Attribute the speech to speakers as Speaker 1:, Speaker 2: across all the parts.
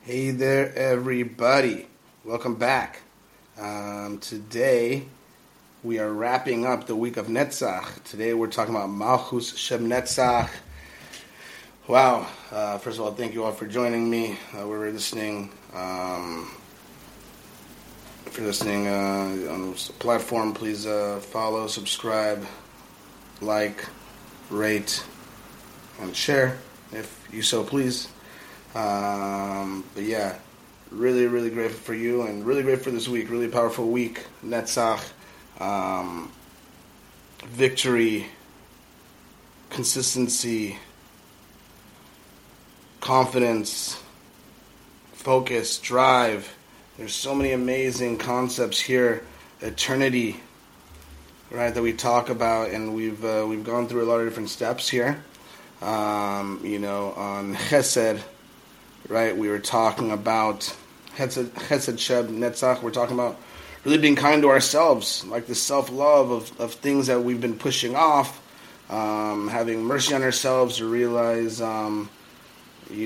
Speaker 1: Hey there, everybody. Welcome back. Today, we are wrapping up the week of Netzach. Today, we're talking about Malchus Shem Netzach. Wow. First of all, thank you all for joining me. We're listening. If you're listening on this platform, please follow, subscribe, like, rate, and share, if you so please. But yeah, really, really grateful for you and really grateful for this week. Really powerful week. Netzach, victory, consistency, confidence, focus, drive. There's so many amazing concepts here. Eternity, right, that we talk about, and we've gone through a lot of different steps here. On Chesed. Right, we were talking about Chesed Shem Netzach. We're talking about really being kind to ourselves, like the self-love of things that we've been pushing off, having mercy on ourselves to realize, we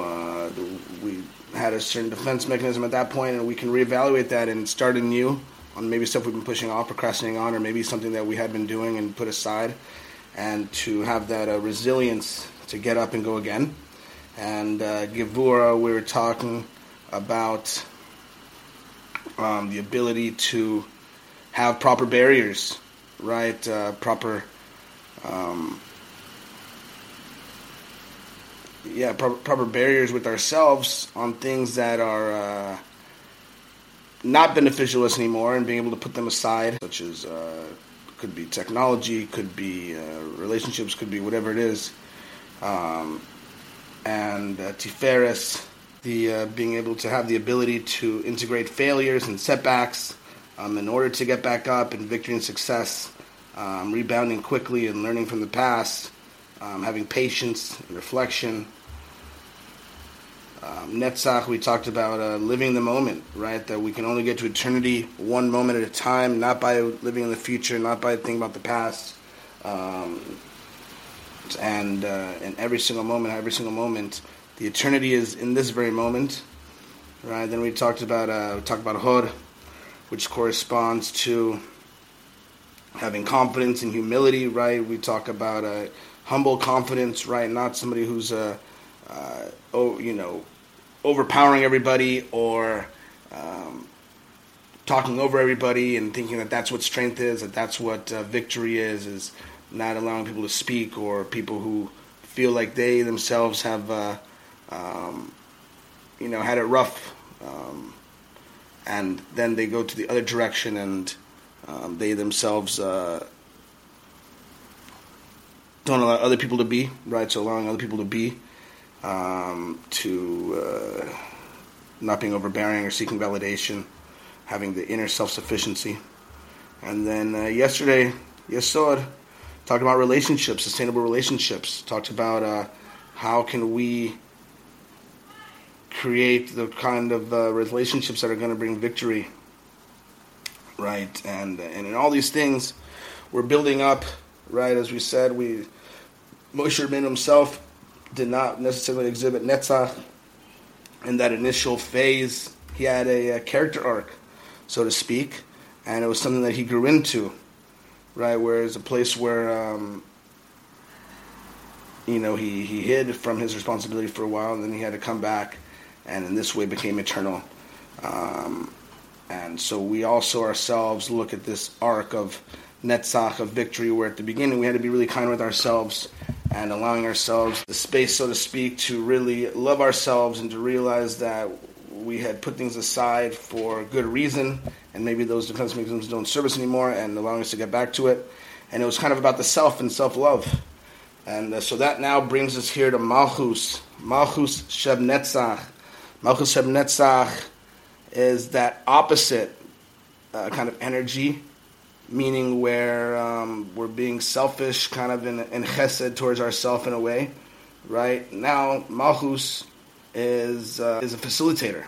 Speaker 1: had a certain defense mechanism at that point, and we can reevaluate that and start anew on maybe stuff we've been pushing off, procrastinating on, or maybe something that we had been doing and put aside, and to have that resilience to get up and go again. And Gevura, we were talking about the ability to have proper barriers, right? Proper barriers with ourselves on things that are not beneficial to us anymore, and being able to put them aside, such as could be technology, could be relationships, could be whatever it is. And Tiferes, the being able to have the ability to integrate failures and setbacks in order to get back up, and victory and success, rebounding quickly and learning from the past, having patience and reflection. Netzach, we talked about living the moment, right? That we can only get to eternity one moment at a time, not by living in the future, not by thinking about the past. And in every single moment, the eternity is in this very moment, right? Then we talked about Hod, which corresponds to having confidence and humility, right? We talk about humble confidence, right? Not somebody who's overpowering everybody, or talking over everybody and thinking that that's what strength is, that that's what victory is not allowing people to speak, or people who feel like they themselves have, had it rough, and then they go to the other direction, and they themselves don't allow other people to be, right? So allowing other people to be, to not being overbearing or seeking validation, having the inner self-sufficiency. And then yesterday, Yesod talked about relationships, sustainable relationships. Talked about how can we create the kind of relationships that are going to bring victory, right? And in all these things, we're building up, right? As we said, Moshe Rabbeinu himself did not necessarily exhibit Netzach in that initial phase. He had a character arc, so to speak, and it was something that he grew into. Right, whereas a place where, he hid from his responsibility for a while, and then he had to come back, and in this way became eternal. And so we also ourselves look at this arc of Netzach, of victory, where at the beginning we had to be really kind with ourselves, and allowing ourselves the space, so to speak, to really love ourselves, and to realize that we had put things aside for good reason, and maybe those defense mechanisms don't serve us anymore, and allowing us to get back to it. And it was kind of about the self and self-love. And so that now brings us here to Malchus Shem Netzach. Malchus Shem Netzach is that opposite kind of energy, meaning where we're being selfish, kind of in chesed towards ourselves in a way, right? Now, Malchus is a facilitator.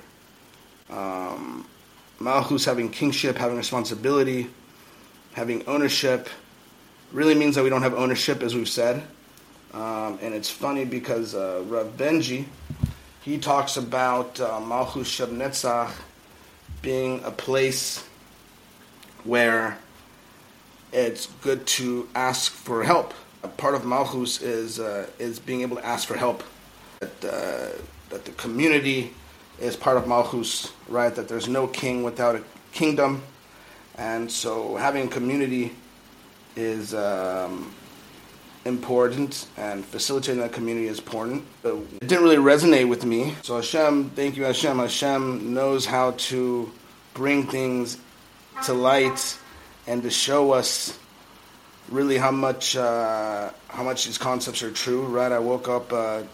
Speaker 1: Malchus, having kingship, having responsibility, having ownership, really means that we don't have ownership, as we've said. And it's funny because Rav Benji he talks about Malchus Sheb being a place where it's good to ask for help. A part of Malchus is being able to ask for help. That the community is part of Malchus, right? That there's no king without a kingdom, and so having community is important, and facilitating that community is important. But it didn't really resonate with me. So Hashem, thank you Hashem. Hashem knows how to bring things to light and to show us really how much these concepts are true, right? I woke up,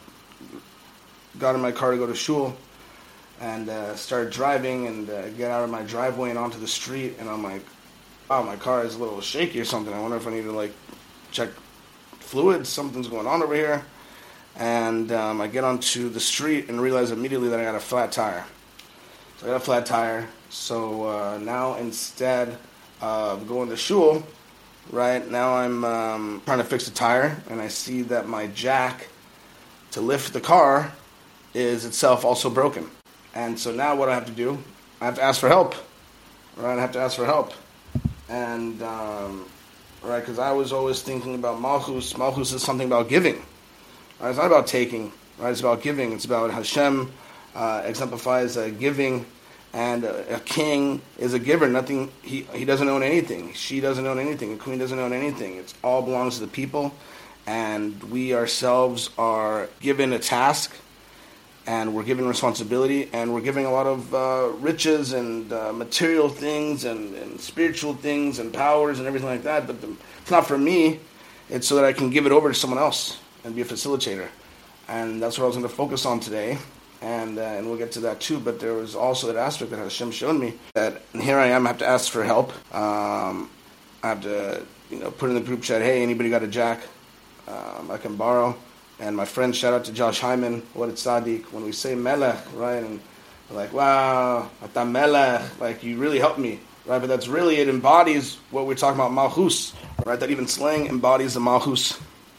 Speaker 1: got in my car to go to shul, and started driving, and get out of my driveway and onto the street, and I'm like, wow, my car is a little shaky or something. I wonder if I need to check fluids, something's going on over here. And I get onto the street and realize immediately that I got a flat tire. So I got a flat tire. So now instead of going to shul, right, now I'm trying to fix the tire, and I see that my jack to lift the car is itself also broken. And so now what do I have to do? I have to ask for help. Right, I have to ask for help. And right, because I was always thinking about Malchus. Malchus is something about giving. Right? It's not about taking. Right? It's about giving. It's about Hashem exemplifies giving, and a king is a giver. Nothing. He doesn't own anything. She doesn't own anything. The queen doesn't own anything. It all belongs to the people, and we ourselves are given a task, and we're given responsibility, and we're giving a lot of riches and material things and spiritual things and powers and everything like that. But it's not for me. It's so that I can give it over to someone else and be a facilitator. And that's what I was going to focus on today. And we'll get to that too. But there was also that aspect that Hashem showed me that here I am. I have to ask for help. I have to put in the group chat, hey, anybody got a jack I can borrow? And my friend, shout out to Josh Hyman, what it's Tzaddik, when we say Melech, right, and we're like, wow, Ata Melech, like you really helped me, right, but that's really, it embodies what we're talking about, Malchus, right, that even slang embodies the Malchus,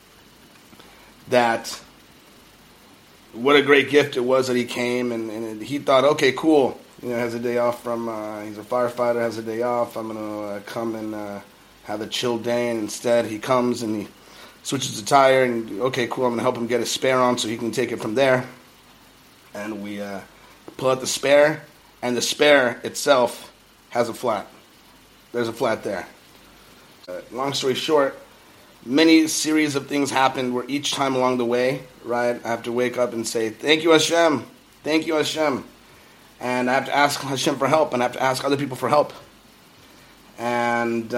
Speaker 1: that what a great gift it was that he came, and he thought, okay, cool, has a day off from, he's a firefighter, has a day off, I'm going to come and have a chill day, and instead he comes and he switches the tire, and okay, cool, I'm going to help him get a spare on so he can take it from there. And we pull out the spare, and the spare itself has a flat. There's a flat there. Long story short, many series of things happened where each time along the way, right, I have to wake up and say, thank you Hashem, thank you Hashem. And I have to ask Hashem for help, and I have to ask other people for help. And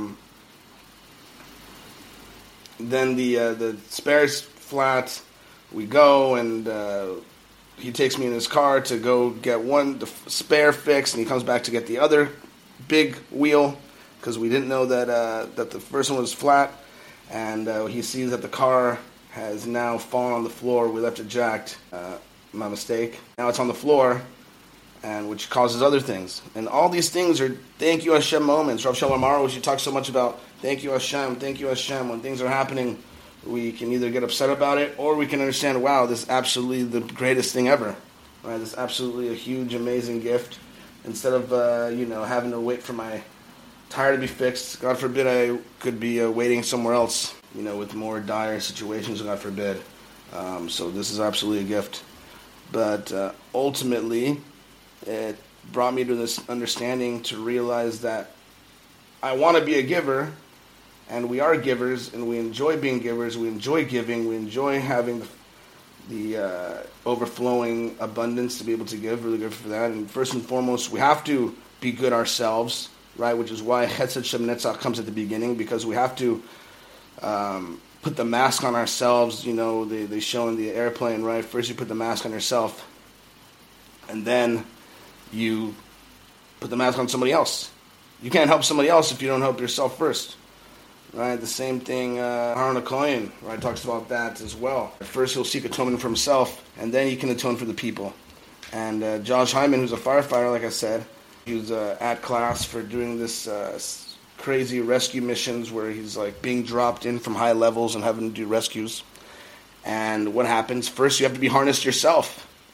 Speaker 1: then the spare's flat, we go, and he takes me in his car to go get the spare fixed, and he comes back to get the other big wheel, because we didn't know that the first one was flat, and he sees that the car has now fallen on the floor. We left it jacked, my mistake. Now it's on the floor, and which causes other things. And all these things are thank you Hashem moments. Rav Shalom Arush, she talks so much about thank you Hashem, thank you Hashem. When things are happening, we can either get upset about it, or we can understand, wow, this is absolutely the greatest thing ever. Right? This is absolutely a huge, amazing gift. Instead of having to wait for my tire to be fixed, God forbid I could be waiting somewhere else, with more dire situations, God forbid. So this is absolutely a gift. But ultimately, it brought me to this understanding to realize that I want to be a giver, and we are givers, and we enjoy being givers, we enjoy giving, we enjoy having the overflowing abundance to be able to give, really good for that. And first and foremost, we have to be good ourselves, right, which is why Chesed Shem Netzach comes at the beginning, because we have to put the mask on ourselves. They show in the airplane, right, first you put the mask on yourself, and then you put the mask on somebody else. You can't help somebody else if you don't help yourself first. Right? The same thing, Aharon HaKohen, right, talks about that as well. First he'll seek atonement for himself, and then he can atone for the people. And Josh Hyman, who's a firefighter, like I said, he was at class for doing this crazy rescue missions where he's like being dropped in from high levels and having to do rescues. And what happens? First you have to be harnessed yourself.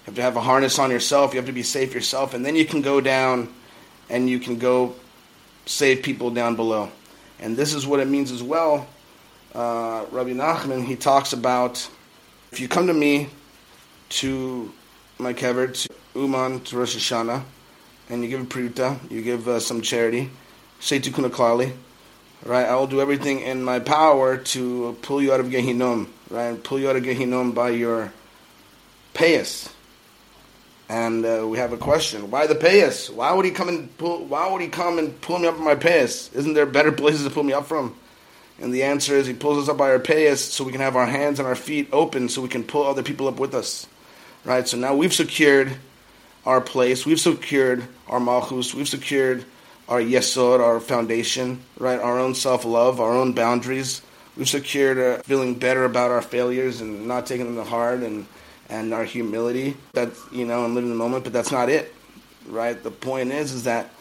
Speaker 1: You have to have a harness on yourself. You have to be safe yourself. And then you can go down and you can go save people down below. And this is what it means as well. Rabbi Nachman, he talks about, if you come to me, to my kever, to Uman, to Rosh Hashanah, and you give a priyuta, you give some charity, say tikkun klali, right? I will do everything in my power to pull you out of Gehinom, right? And pull you out of Gehinom by your payas. And we have a question: why the payas? Why would he come and pull me up from my payas? Isn't there better places to pull me up from? And the answer is, he pulls us up by our payas so we can have our hands and our feet open, so we can pull other people up with us, right? So now we've secured our place, we've secured our malchus, we've secured our yesod, our foundation, right? Our own self-love, our own boundaries. We've secured feeling better about our failures and not taking them to heart, and our humility, that, and living in the moment. But that's not it, right? The point is that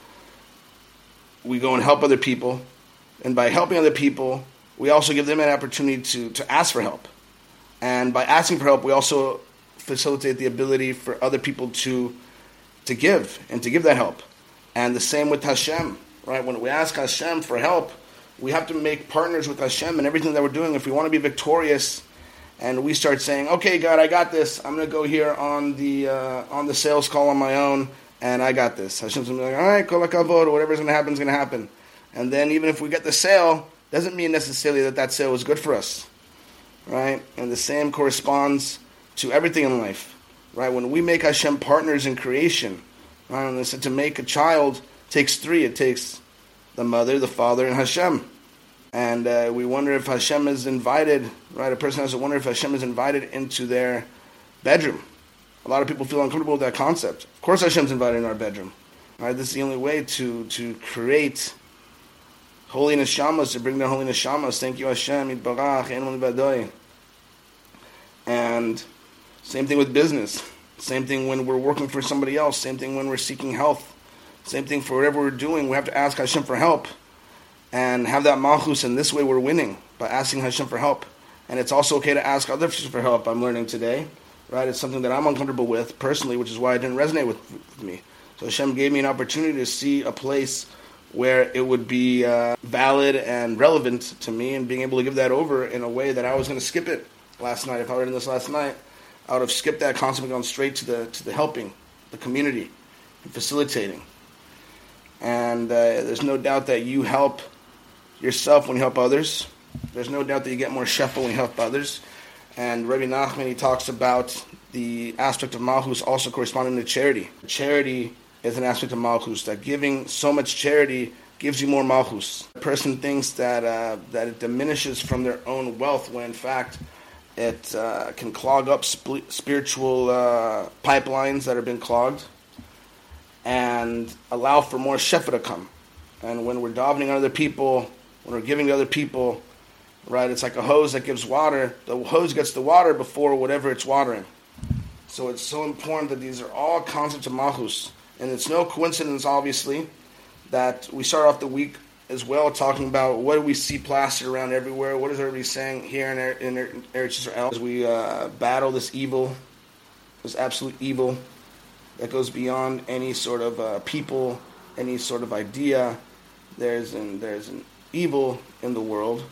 Speaker 1: we go and help other people, and by helping other people, we also give them an opportunity to ask for help. And by asking for help, we also facilitate the ability for other people to give, and to give that help. And the same with Hashem, right? When we ask Hashem for help, we have to make partners with Hashem in everything that we're doing. If we want to be victorious, and we start saying, okay, God, I got this. I'm going to go here on the sales call on my own, and I got this. Hashem's going to be like, all right, kol hakavod, whatever's going to happen is going to happen. And then even if we get the sale, doesn't mean necessarily that sale was good for us, right? And the same corresponds to everything in life, right? When we make Hashem partners in creation, right? And they said to make a child takes three. It takes the mother, the father, and Hashem. And we wonder if Hashem is invited, right? A person has to wonder if Hashem is invited into their bedroom. A lot of people feel uncomfortable with that concept. Of course Hashem's invited in our bedroom, right? This is the only way to create holy neshamas, to bring their holy neshamas. Thank you, Hashem. Yitbarach, Ein Badoi. And same thing with business. Same thing when we're working for somebody else. Same thing when we're seeking health. Same thing for whatever we're doing. We have to ask Hashem for help and have that malchus. And this way we're winning, by asking Hashem for help. And it's also okay to ask others for help, I'm learning today. Right? It's something that I'm uncomfortable with personally, which is why it didn't resonate with me. So Hashem gave me an opportunity to see a place where it would be valid and relevant to me, and being able to give that over in a way that I was going to skip it last night. If I were in this last night, I would have skipped that concept and gone straight to the helping, the community, and facilitating. And there's no doubt that you help yourself when you help others. There's no doubt that you get more shefa when you help others. And Rabbi Nachman, he talks about the aspect of malchus also corresponding to charity. Charity is an aspect of malchus, that giving so much charity gives you more malchus. A person thinks that it diminishes from their own wealth, when in fact it can clog up spiritual pipelines that have been clogged, and allow for more shefa to come. And when we're davening on other people, when we're giving to other people, right, it's like a hose that gives water. The hose gets the water before whatever it's watering. So it's so important that these are all concepts of malchus. And it's no coincidence, obviously, that we start off the week as well talking about what do we see plastered around everywhere. What is everybody saying here in Eretz Yisrael as we battle this evil, this absolute evil that goes beyond any sort of people, any sort of idea. There's an evil in the world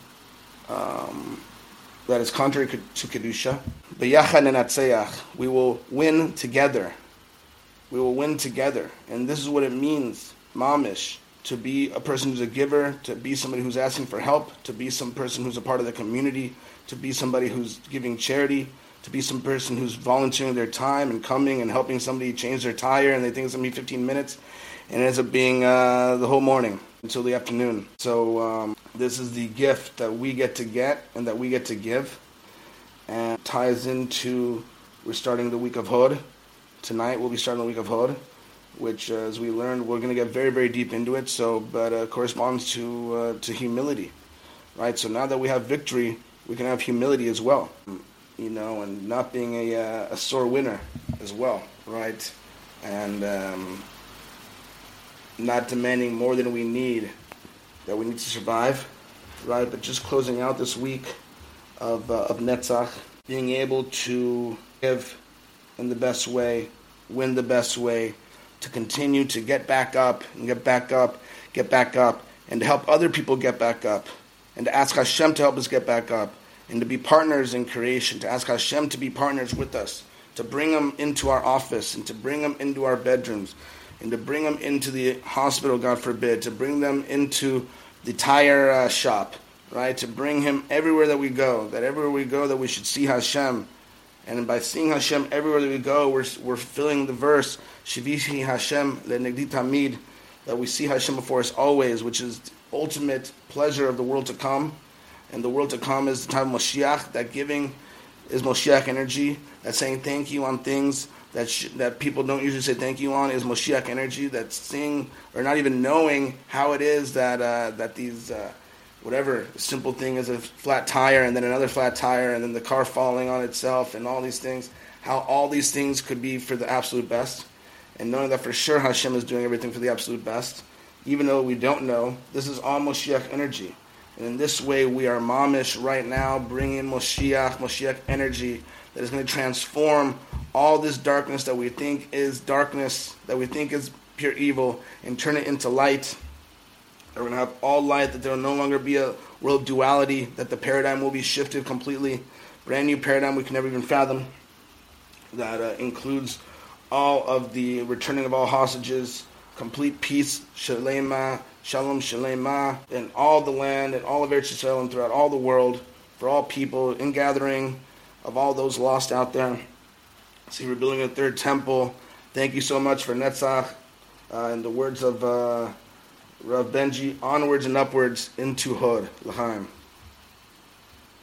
Speaker 1: that is contrary to Kedusha. B'yachad nenatzeach. We will win together. We will win together. And this is what it means, mamish, to be a person who's a giver, to be somebody who's asking for help, to be some person who's a part of the community, to be somebody who's giving charity, to be some person who's volunteering their time and coming and helping somebody change their tire, and they think it's going to be 15 minutes, and it ends up being the whole morning until the afternoon. So this is the gift that we get to get and that we get to give, and ties into, we're starting the week of Hod. Tonight we'll be starting the week of Hod, which, as we learned, we're going to get very, very deep into it. So, but corresponds to humility, right? So now that we have victory, we can have humility as well, and not being a sore winner as well, right? And not demanding more than we need, that we need to survive, right? But just closing out this week of Netzach, being able to give in the best way, win the best way, to continue to get back up and get back up, get back up, and to help other people get back up, and to ask Hashem to help us get back up, and to be partners in creation, to ask Hashem to be partners with us, to bring them into our office, and to bring them into our bedrooms, and to bring them into the hospital, God forbid, to bring them into the tire shop, right? To bring him everywhere that we go, that we should see Hashem. And by seeing Hashem everywhere that we go, we're fulfilling the verse, Shivihi Hashem le'negdi tamid, that we see Hashem before us always, which is the ultimate pleasure of the world to come. And the world to come is the time of Moshiach. That giving is Moshiach energy. That saying thank you on things that people don't usually say thank you on is Moshiach energy. That seeing or not even knowing how it is that these whatever simple thing is a flat tire and then another flat tire and then the car falling on itself and all these things, how all these things could be for the absolute best. And knowing that for sure Hashem is doing everything for the absolute best, even though we don't know, this is all Moshiach energy. And in this way, we are mamish right now, bringing Moshiach energy that is going to transform all this darkness that we think is darkness, that we think is pure evil, and turn it into light. That we're going to have all light, that there will no longer be a world duality, that the paradigm will be shifted completely. Brand new paradigm we can never even fathom, that includes all of the returning of all hostages, complete peace, shalema, shalom shalema, in all the land, and all of Eretz Yisrael, and throughout all the world, for all people, in gathering of all those lost out there. See, we're building a third temple. Thank you so much for Netzach. In the words of Rav Benji, onwards and upwards into Hod. L'chaim.